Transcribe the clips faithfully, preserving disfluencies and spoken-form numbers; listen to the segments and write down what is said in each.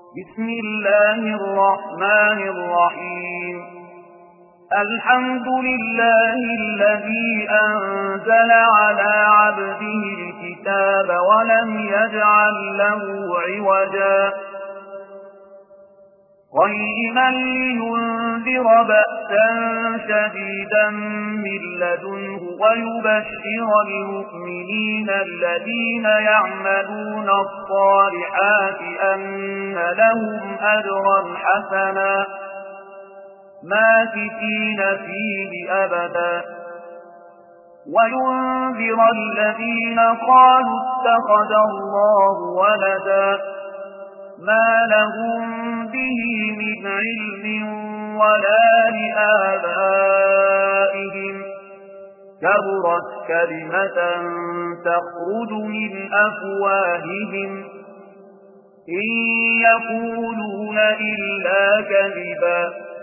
بسم الله الرحمن الرحيم الحمد لله الذي أنزل على عبده الكتاب ولم يجعل له عوجا قيما لينذر بأسا شديدا من لدنه ويبشر المؤمنين الذين يعملون الصالحات أن لهم أجرا حسنا ماكثين فيه أبدا وينذر الذين قالوا اتخذ الله ولدا ما لهم به من علم ولا لآبائهم كبرت كلمة تخرج من أفواههم إن يقولون إلا كذبا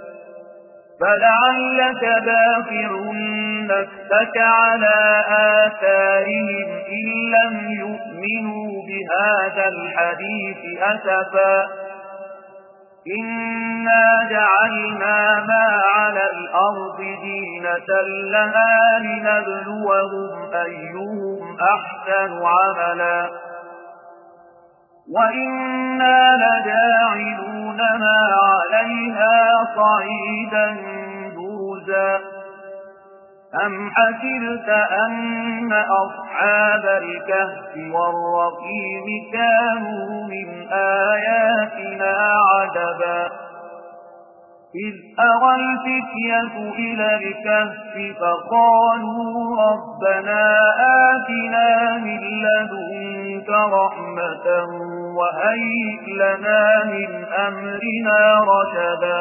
فلعلك باخع نفسك على آثارهم إن لم يؤمنوا بهذا الحديث أسفا إنا جعلنا ما على الأرض زينة لها لنبلوهم أيهم أحسن عملا وإنا لجاعلون ما عليها صعيدا جرزا أم حسبت أن أصحاب الكهف والرقيم كانوا من آياتنا عجبا إذ أوى الفتية إلى الكهف فقالوا ربنا آتنا من لدنك رحمة وهيئ لنا من أمرنا رشدا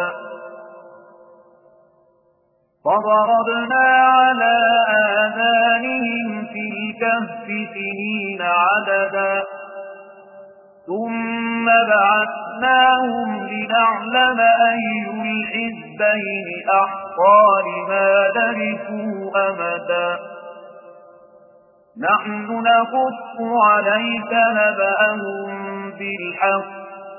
فضربنا على آذانهم في الكهف سنين عددا ثم بعثناهم لنعلم أي الحزبين أحصى لما لبثوا أمدا نحن نقص عليك نبأهم بالحق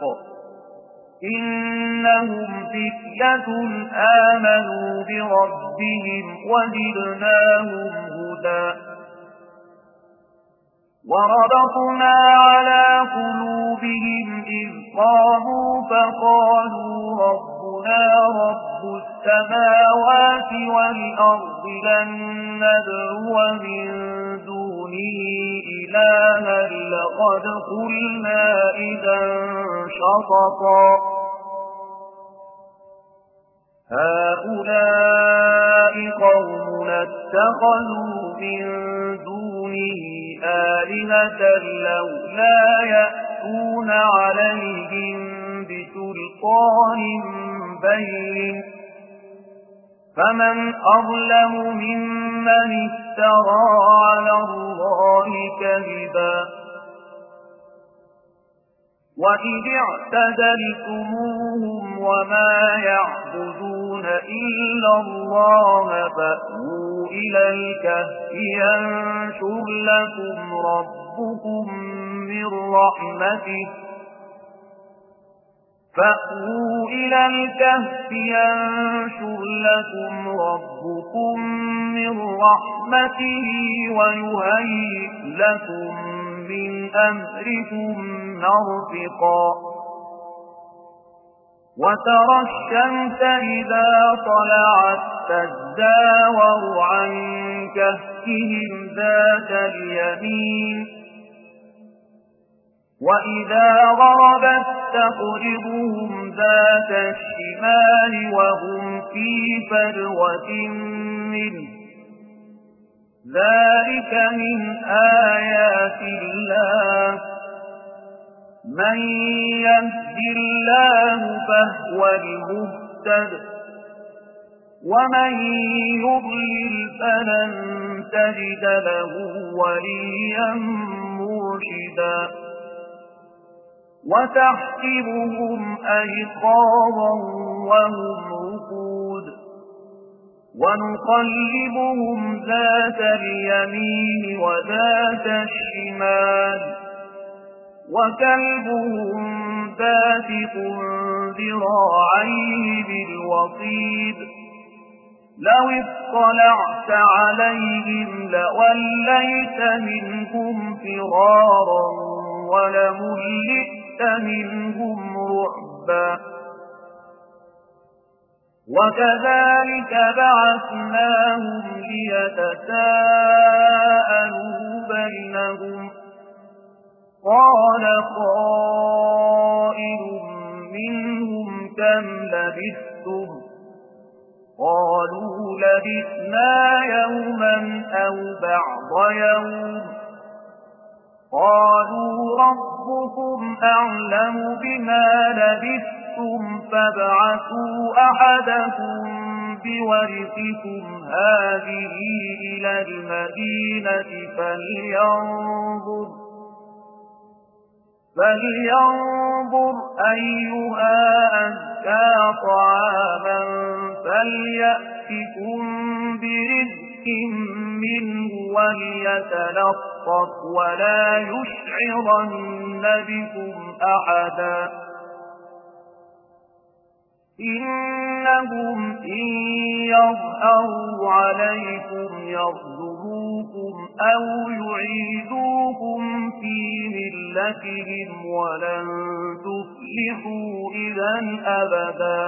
إنهم فتية آمنوا بربهم وزدناهم هدى وربطنا على قلوبهم إذ قاموا فقالوا ربنا رب السماوات والأرض لن ندعو من دونه إلها لقد قلنا إذا شططا هؤلاء قوم اتخذوا من دونه آلهة لولا يأتون عليهم بسلطان بين فمن أظلم ممن افترى على الله كذبا وإذ اعتزلتموهم وما يعبدون إلا الله فأووا إلى الكهف ينشر لكم ربكم من رحمته فأووا إلى الكهف ينشر لكم ربكم من رحمته ويهيئ لكم من أمركم مرفقا وترى الشمس إذا طلعت تزاور عن كهفهم ذات اليمين وإذا غربت تقرضهم ذات الشمال وهم في فجوة منه ذلك من آيات الله من يهد الله فهو المهتد ومن يضلل فلن تجد له وليا مرشدا وتحسبهم أيقاظا وهم رقود ونقلبهم ذات اليمين وذات الشمال وكلبهم باسط ذراعيه بالوصيد لو اطلعت عليهم لوليت منهم فرارا ولملئت منهم رعبا وكذلك بعثناهم ليتساءلوا بينهم قال قائل منهم كم لبثتم قالوا لبثنا يوما أو بعض يوم قالوا ربكم أعلم بما لبثتم فابعثوا أحدكم بورقكم هذه إلى المدينة فلينظر فلينظر أيها أزكى طعاما فليأتكم برزق منه وليتلطف ولا يشعرن بكم أحدا إنهم إن يظهروا عليكم يرجموكم أو يعيدوكم في ملتهم ولن تفلحوا إذا أبدا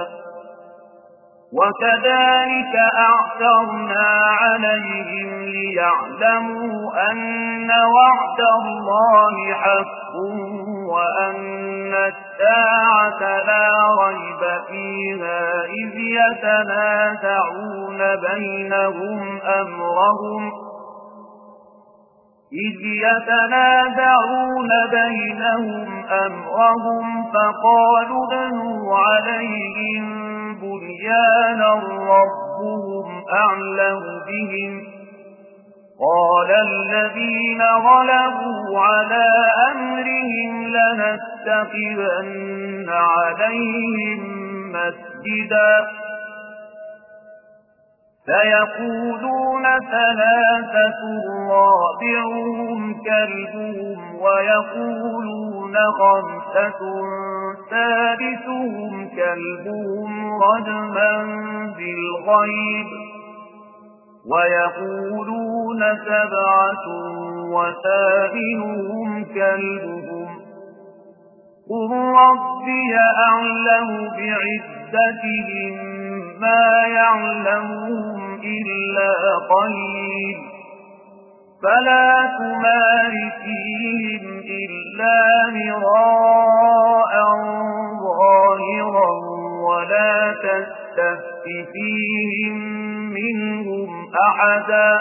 وكذلك أعثرنا عليهم ليعلموا أن وعد الله حق وأن الساعة لا ريب فيها إذ يتنازعون بينهم أمرهم إذ يتنازعون بينهم أمرهم فقالوا ابنوا عليهم بنيانا ربهم أعلم بهم قال الذين غلبوا على أمرهم لنتخذن عليهم مسجدا سيقولون ثلاثة رابعهم كلبهم ويقولون خمسة سادسهم كلبهم رجما بالغيب ويقولون سبعة وثامنهم كلبهم قل ربي أعلم بعدتهم ما يعلمهم إلا قليل فلا تمار فيهم إلا مراء ظاهرا ولا تستفت فيهم منهم أحدا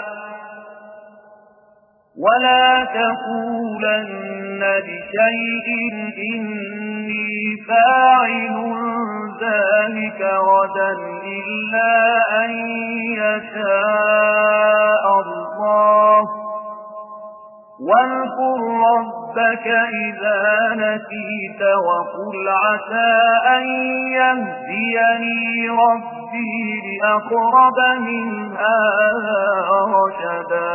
ولا تقولن لشيء إني فاعل ذلك غدا إلا أن يشاء الله واذكر ربك إذا نسيت وقل عسى أن يهديني ربي لأقرب من هذا رشدا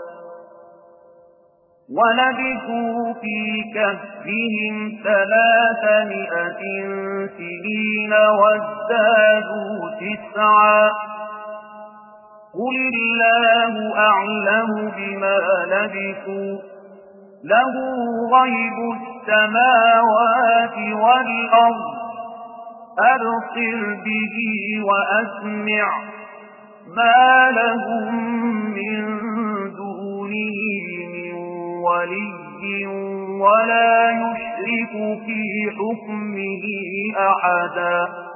ولبثوا في كهفهم ثلاثمائة سنين وازدادوا تسعا قل الله أعلم بما لبثوا له غيب السماوات والأرض أبصر به وأسمع ما لهم من دونه ولي ولا يشرك في حكمه أحدا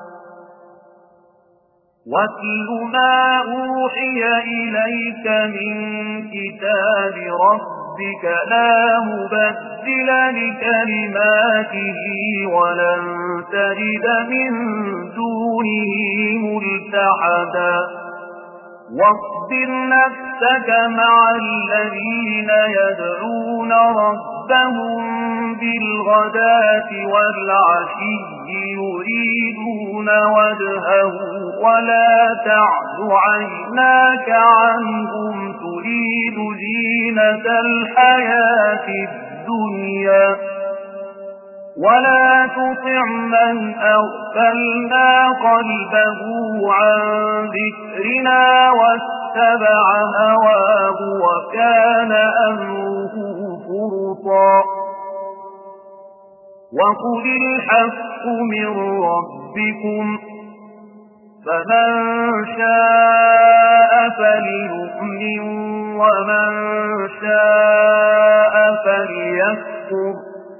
واتل ما أوحي إليك من كتاب ربك لا مبدل لكلماته ولن تجد من دونه ملتحدا واصبر نفسك مع الذين يدعون ربهم بالغداة والعشي يريدون وجهه ولا تعد عيناك عنهم تريد زينة الحياة الدنيا ولا تطع من أغفلنا قلبه عن ذكرنا واتبع هواه وكان أمره فرطا وقل الحق من ربكم فمن شاء فليؤمن ومن شاء فليكفر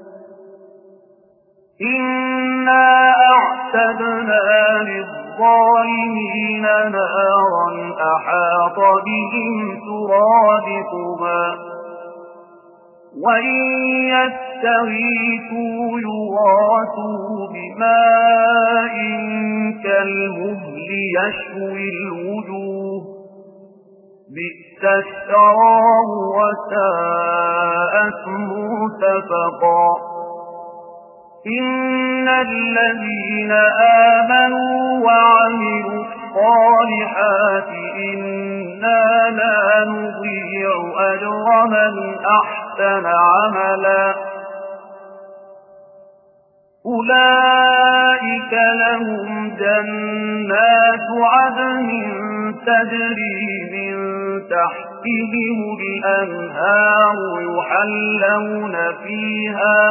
إنا أعتدنا للظالمين نارا أحاط بهم سرادقها وإن يستغيثوا يغاثوا بماء كالمهل يشوي الوجوه بئس الشراب وساءت مرتفقا إن الذين آمنوا وعملوا الصالحات إنا لا نضيع أجر من أحسن عملا أولئك لهم جنات عدن تجري من تحتهم الأنهار يحلون فيها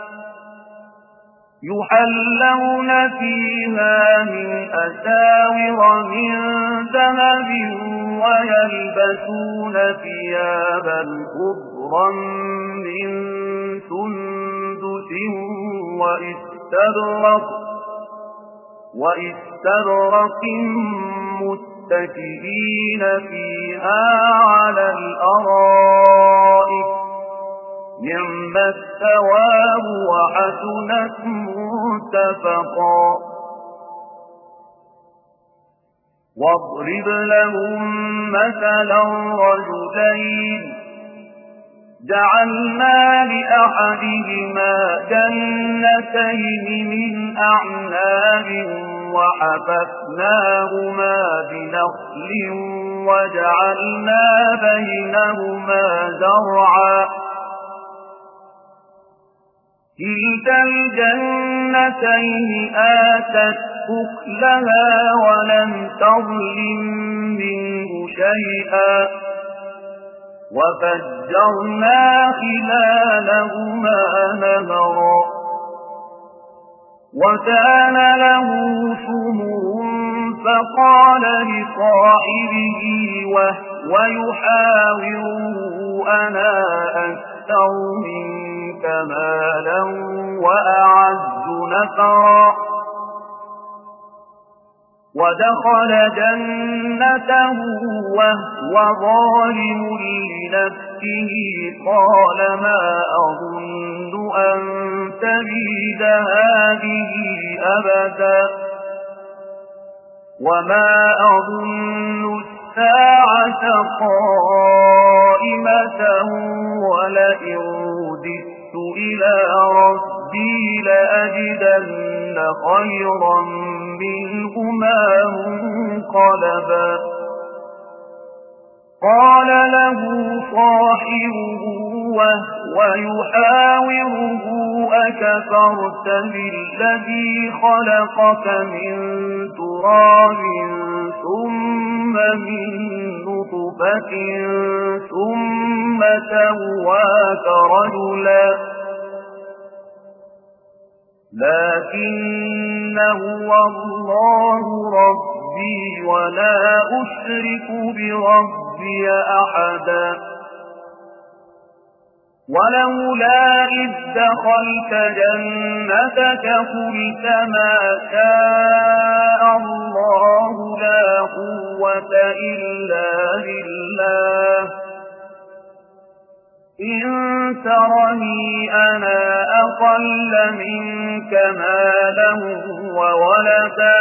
يحلون فيها من أساور من ذهب ويلبسون ثيابا خضرا من سندس وإستبرق وإستبرق متكئين فيها على الأرائك نعم الثواب وحسنت مرتفقا واضرب لهم مثلا رجلين جعلنا لأحدهما جنتين من أعناب وحففناهما بنخل وجعلنا بينهما زرعا كلتا الجنتين آتت أكلها ولم تظلم منه شيئا وفجرنا خلالهما نهرا وكان له ثمر فقال لصاحبه وهو يحاوره أنا أكثر منك مالا وأعز نفرا ودخل جنته وهو ظالم لنفسه قال ما أظن أن تبيد هذه أبدا وما أظن الساعة قائمة ولئن رددت إلى ربي لأجدن خيرا منهما منقلبا قال له صاحبه وهو يحاوره أكفرت بالذي خلقك من تراب ثم من نطفة ثم سواك رجلا لكن هو الله ربي ولا أشرك بربي أحدا ولولا إذ دخلت جنتك قلت ما شاء الله لا قوة إلا بالله إن ترني أنا أقل منك مالا وولدا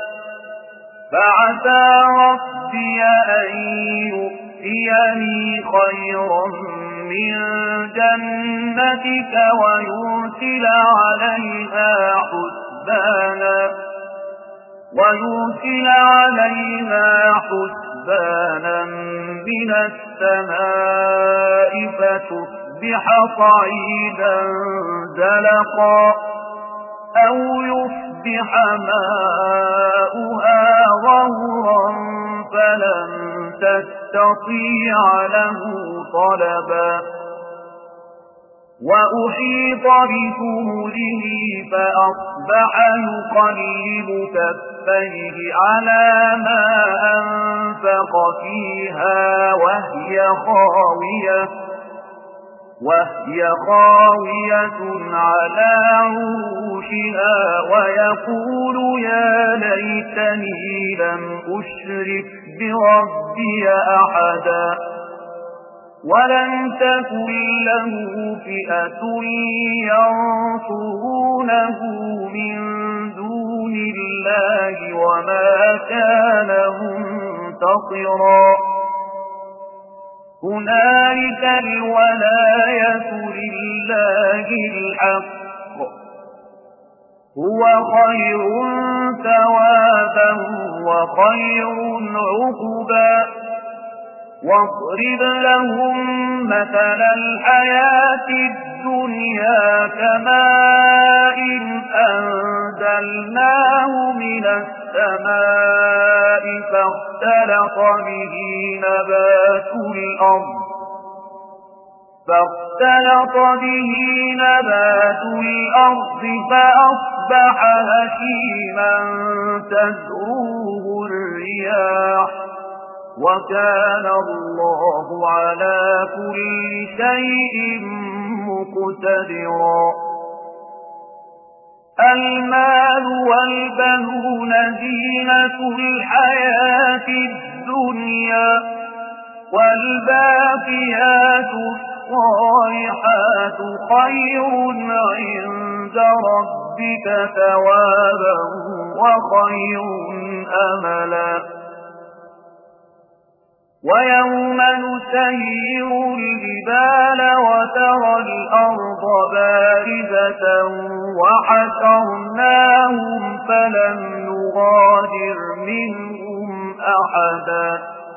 فعسى ربي أن يؤتيني خيرا من جنتك ويرسل عليها حسبانا ويرسل عليها حسبانا من السماء فتصبح صعيدا زلقا أو يصبح ماؤها غورا فلن تستطيع له طلبا وأحيط بثمره فأصبح يقلب كفيه على ما أنفق فيها وهي خاوية وهي خاوية على عروشها ويقول يا ليتني لم أشرك بربي أحدا ولم تكن له فئة ينصرونه من دون الله وما كان منتصرا هنالك الولاية لله الحق هو خير ثوابا وخير عقبا واضرب لهم مثل الحياة الدنيا كماء أنزلناه من السماء فاختلط به نبات الأرض فاختلط به نبات الأرض فأصبح هشيما تذروه الرياح وكان الله على كل شيء مقتدرا المال والبنون زينة الحياة الدنيا والباقيات الصالحات خير عند ربك ثوابا وخير أملا ويوم نسير الجبال وترى الأرض بارزة وحشرناهم فلم نغادر منهم أحدا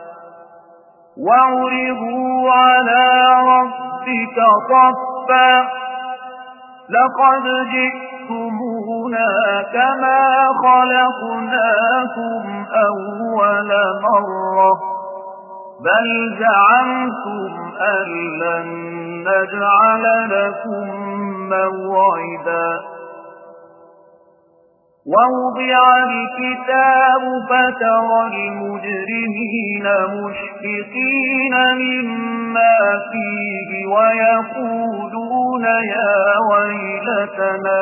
وعرضوا على ربك صفا لقد جئتمونا كما خلقناكم أول مرة بل زعمتم أن لن نجعل لكم موعدا ووضع الكتاب فترى المجرمين مشفقين مما فيه ويقولون يا ويلتنا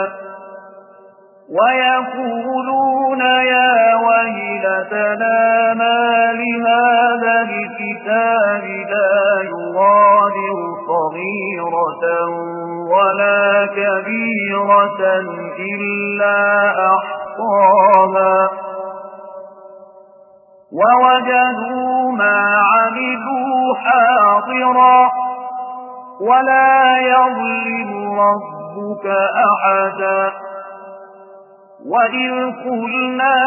ويقولون يا ويلتنا ما لهذا الكتاب لا يغادر صغيرة ولا كبيرة إلا أحصاها ووجدوا ما عملوا حاضرا ولا يظلم ربك أحدا وإذ قلنا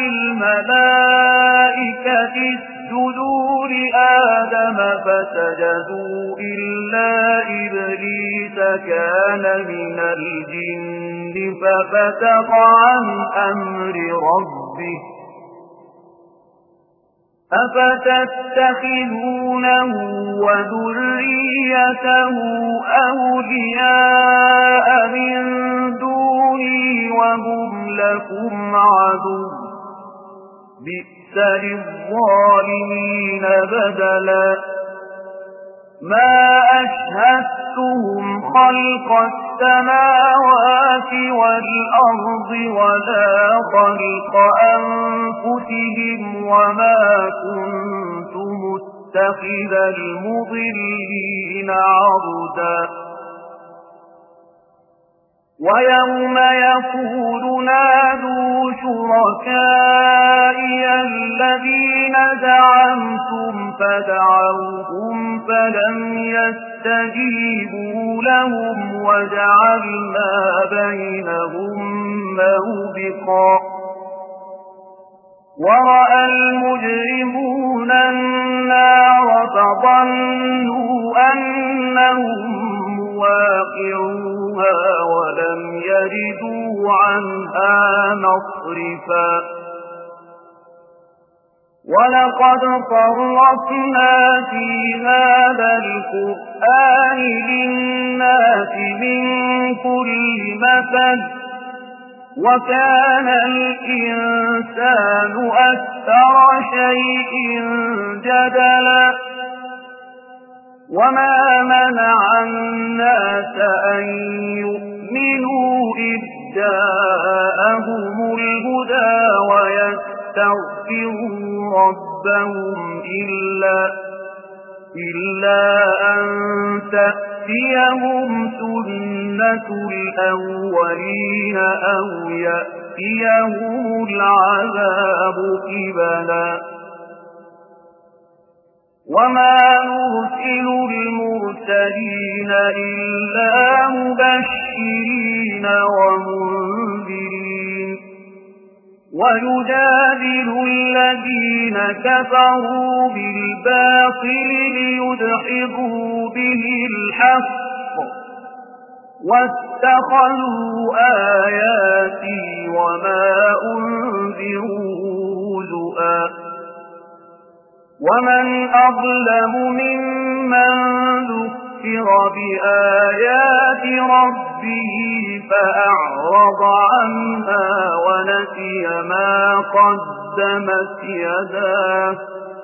للملائكة اسجدوا لآدم فسجدوا إلا إبليس كان من الجن ففسق عن أمر ربه أفتتخذونه وذريته أولياء من دوني وهم لكم عدو بئس للظالمين بدلا ما أشهدتهم خلق السماوات والأرض ولا خلق أنفسهم وما كنت متخذ المضلين عضدا ويوم يقول نادوا شركائي الذين زعمتم فدعوهم فلم يستجيبوا لهم وجعلنا بينهم موبقا ورأى المجرمون النار فظنوا أنهم واقعوها ولم يجدوا عنها مصرفا ولقد صرفنا في هذا القرآن للناس من كل مثل وكان الإنسان أكثر شيء جدلا وما منع الناس أن يؤمنوا إذ جاءهم الهدى ويستغفروا ربهم إلا, إلا أن تأتيهم سنة الأولين أو يأتيهم العذاب قبلا وما نرسل المرسلين إلا مبشرين ومنذرين ويجادل الذين كفروا بالباطل ليدحضوا به الحق واتخذوا آياتي وما أنذروا هزؤا ومن أظلم ممن ذكر بآيات ربه فأعرض عنها ونسي ما قدمت يداه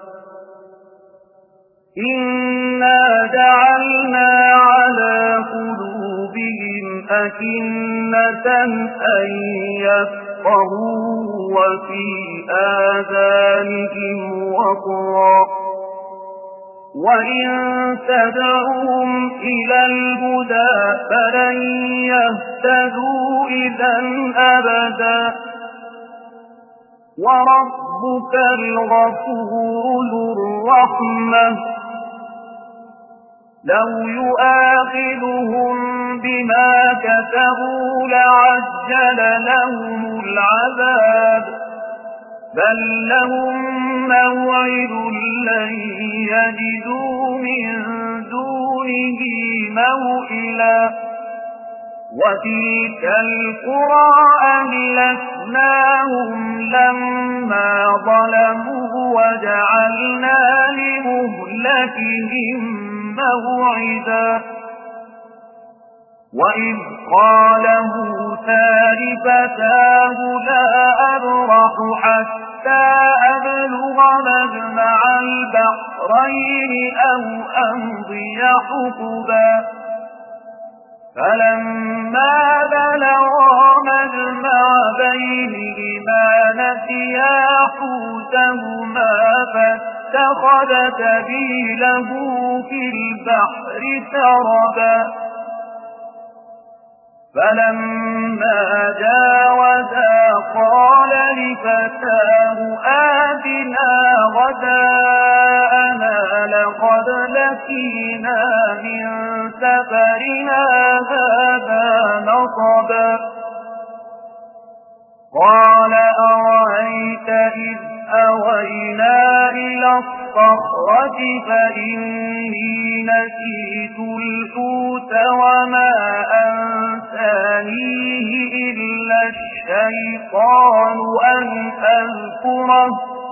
إنا جعلنا على قلوبهم أكنة أن يفقهوا وفي آذانهم وقرا وإن تدعوهم إلى الهدى فلن يهتدوا إذا أبدا وربك الغفور ذو الرحمة لو يؤاخذهم بما كسبوا لعجل لهم العذاب بل لهم موعد لن يجدوا من دونه موئلا وتلك القرى أهلكناهم لما ظلموا وجعلنا لمهلكهم موعدا وإذ قال موسى لفتاه لا أبرح حتى أبلغ مجمع البحرين أو أمضي حقبا فلما بلغا مجمع بينهما نسيا حوتهما فاتخذ سبيله في البحر سربا فلما جاوزا قال لفتاه آتنا غداءنا لقد لقينا من سفرنا هذا نصبا قال أرأيت إذ أوينا إلى الصخرة فإني نسيت الحوت وما أنسانيه إلا الشيطان أن أذكره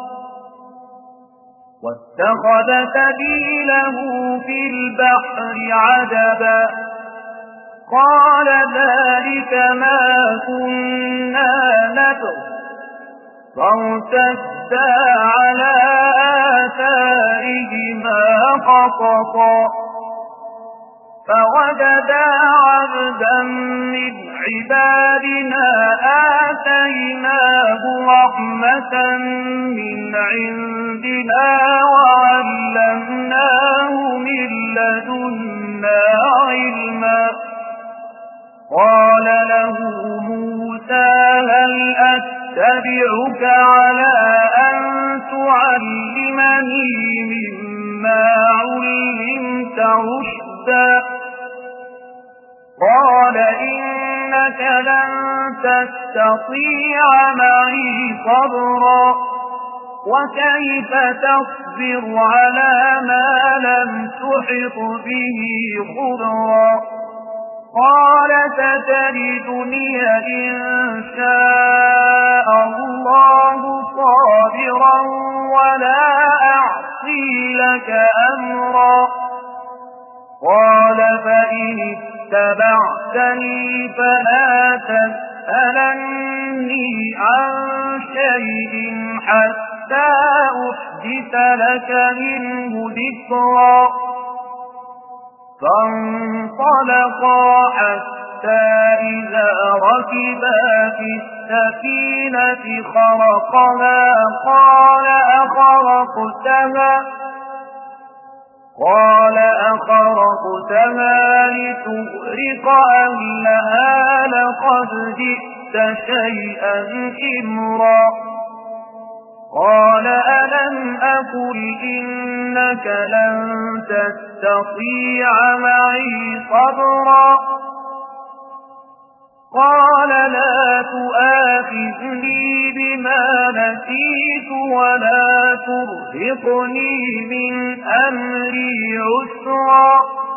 واتخذ سبيله في البحر عجبا قال ذلك ما كنا نبغ فارتدا على آثارهما قصصا فوجدا عبدا من عبادنا آتيناه رحمة من عندنا وعلمناه من لدنا علما قال له موسى هل أتبعك على أن تعلمني مما علمت رشدا قال إنك لن تستطيع معي صبرا وكيف تصبر على ما لم تحط به خبرا قال ستجدني إن شاء الله صابرا ولا أعصي لك أمرا قال فإن اتبعتني فلا تسألني عن شيء حتى أحدث لك منه ذكرا فانطلقا حتى إذا ركبا في السفينة خرقها قال أخرقتها قال أخرقتها لتغرق أهلها لقد جئت شيئا إمرا قال ألم أقل إنك لن تستطيع معي صبرا قال لا تؤاخذني بما نسيت ولا ترهقني من أمري عسرا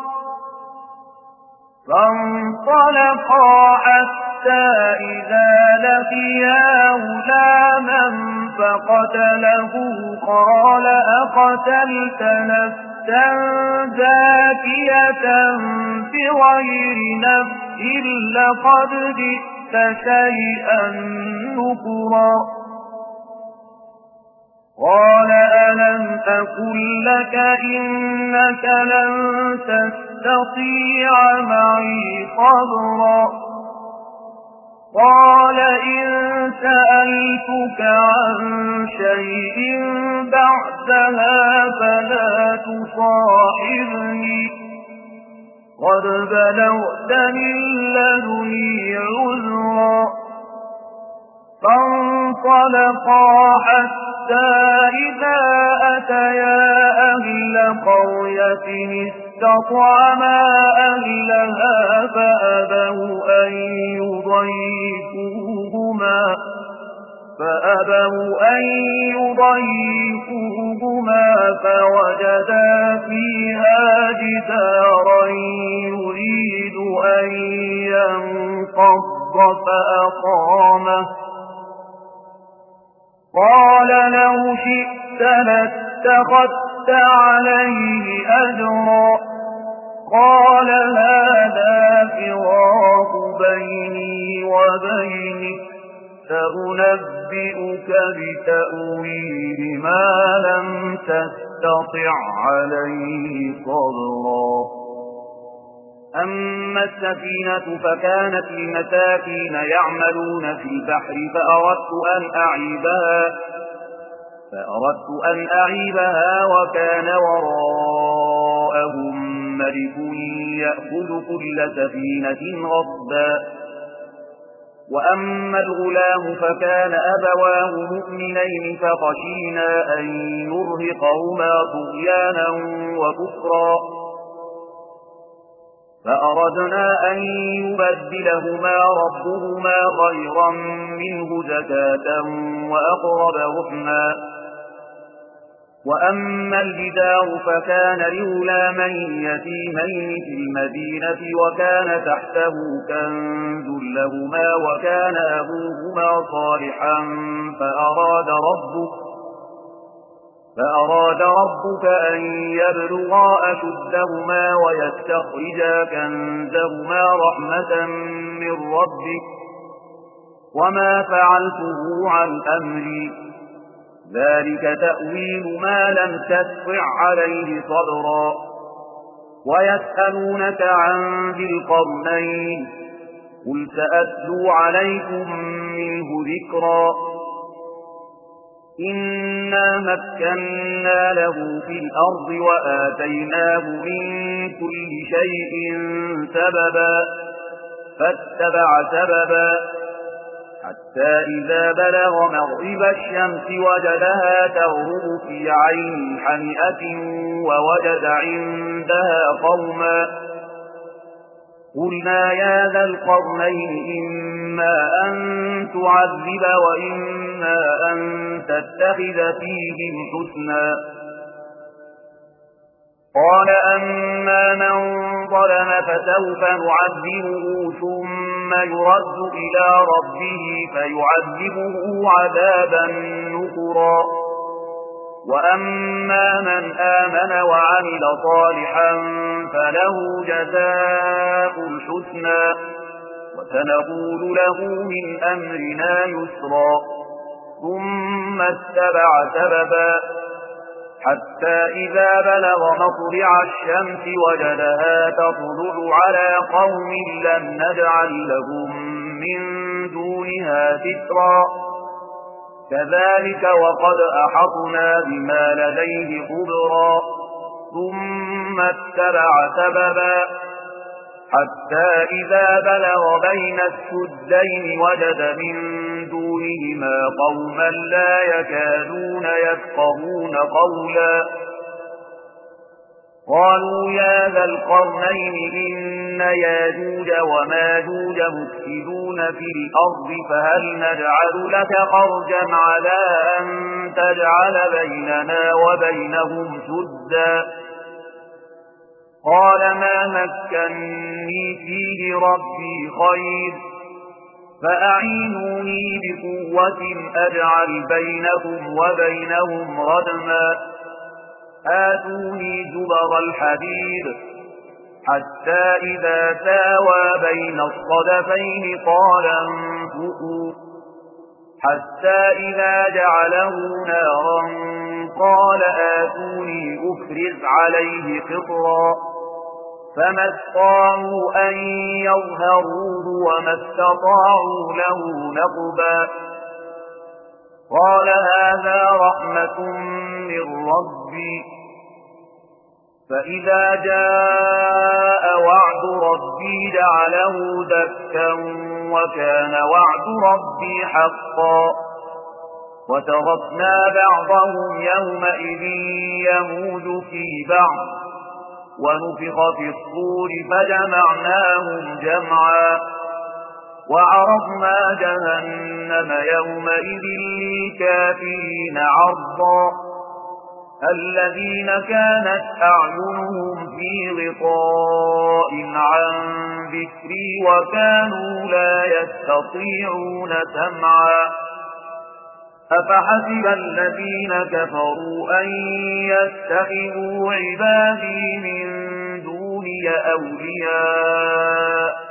فانطلقا حتى إذا لقيا غلاما فقتله قال أقتلت نفسا زاكية بغير نفس لقد جئت شيئا نكرا قال ألم أقل لك إنك لن تستطيع معي صبرا قال إن سألتك عن شيء بعدها فلا تصاحبني قد بلغت من لدني عذرا فانطلقا حتى إذا أتيا أهل قرية استطعما أهلها فأبوا أن يضيفوهما فأبوا أن يضيفوهما فوجدا فيها جدارا يريد أن ينقض فأقامه قال لو شئت لاتخذت عليه أجرا قال هذا فراق بيني وبينك سأنبئك بتأويل ما لم تستطع عليه صبرا أما السفينة فكانت لمساكين يعملون في البحر فأردت أن أعيبها فأردت أن أعيبها وكان وراءهم ملك يأخذ كل سفينة غصبا وأما الغلام فكان أبواه مؤمنين فخشينا أن يرهقهما طغيانا وكفرا فأردنا أن يبدلهما ربهما خيرا منه زكاة وأقرب رحما وأما الجدار فكان لغلامين يتيمين في المدينة وكان تحته كنز لهما وكان أبوهما صالحا فأراد ربك فأراد ربك أن يبلغا أشدهما ويستخرجا كنزهما رحمة من ربك وما فعلته عن أمري ذلك تأويل ما لم تستطع عليه صبرا ويسألونك عن ذي القرنين قل سأتلو عليكم منه ذكرا إنا مكنا له في الأرض وآتيناه من كل شيء سببا فاتبع سببا حتى إذا بلغ مغرب الشمس وجدها تغرب في عين حمئة ووجد عندها قوما قلنا يا ذا القرنين إما أن تعذب وإما أن تتخذ فيهم حسنا قال أما من ظلم فسوف نعذبه ثم يرد إلى ربه فيعذبه عذابا نكرا وأما من آمن وعمل صالحا فله جزاء الحسنى وسنقول له من أمرنا يسرا ثم اتبع سببا حتى إذا بلغ مطلع الشمس وجدها تطلع على قوم لم نجعل لهم من دونها سترا كذلك وقد أحطنا بما لديه خبرا ثم اتبع سببا حتى إذا بلغ بين السدين وجد من دونهما قوما لا يكادون يفقهون قولا قالوا يا ذا القرنين إن ياجوج وماجوج مفسدون في الأرض فهل نجعل لك خرجا على أن تجعل بيننا وبينهم سدا قال ما مكني فيه ربي خير فأعينوني بقوة أجعل بينكم وبينهم ردما آتوني زبر الحديد حتى إذا ساوى بين الصدفين قال انفقوا حتى إذا جعله نارا قال آتوني أفرز عليه قطرا فما استطاعوا أن يظهروه وما استطاعوا له نقبا قال هذا رحمة من ربي فإذا جاء وعد ربي جعله دكا وكان وعد ربي حقا وتركنا بعضهم يومئذ يموج في بعض ونفخ في الصور فجمعناهم جمعا وعرضنا جهنم يومئذ للكافرين عرضا الذين كانت أعينهم في غطاء عن ذكري وكانوا لا يستطيعون سمعا أفحسب الذين كفروا أن يتخذوا عبادي من دوني أولياء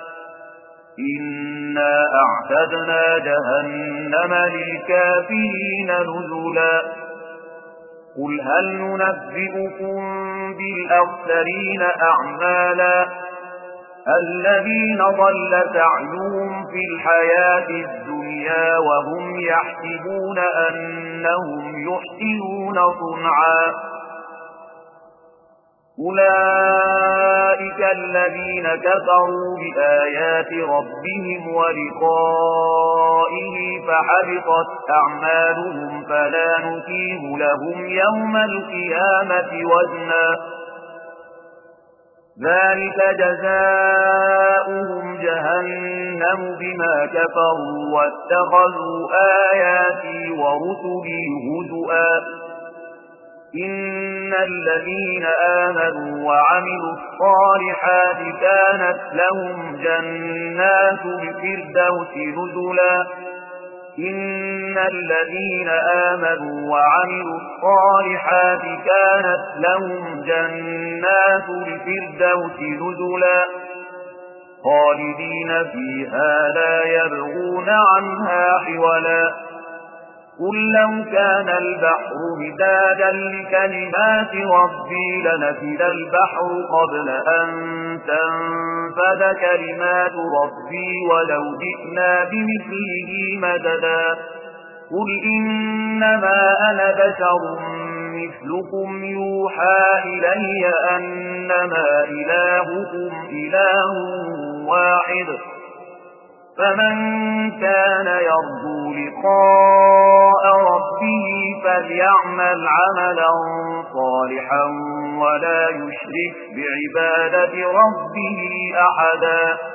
إنا أعتدنا جهنم للكافرين نزلا قل هل ننبئكم بالأخسرين أعمالا الذين ضل سعيهم في الحياة الدنيا وهم يحسبون أنهم يحسنون صنعا أولئك الذين كفروا بآيات ربهم ولقائه فحبطت أعمالهم فلا نقيم لهم يوم القيامة وزنا ذلك جزاؤهم جهنم بما كفروا واتخذوا آياتي ورسلي هزؤا إن الذين آمنوا وعملوا الصالحات كانت لهم جنات الفردوس نزلا إن الذين آمنوا وعملوا الصالحات كانت لهم جنات الفردوس نزلا خالدين فيها لا يبغون عنها حولا قل لو كان البحر مدادا لكلمات ربي لنفد البحر قبل أن تنفد كلمات ربي ولو جئنا بمثله مددا قل إنما أنا بشر مثلكم يوحى إلي أنما إلهكم إله واحد فمن كان يرجو لقاء ربه فليعمل عملا صالحا ولا يشرك بعبادة ربه أحدا.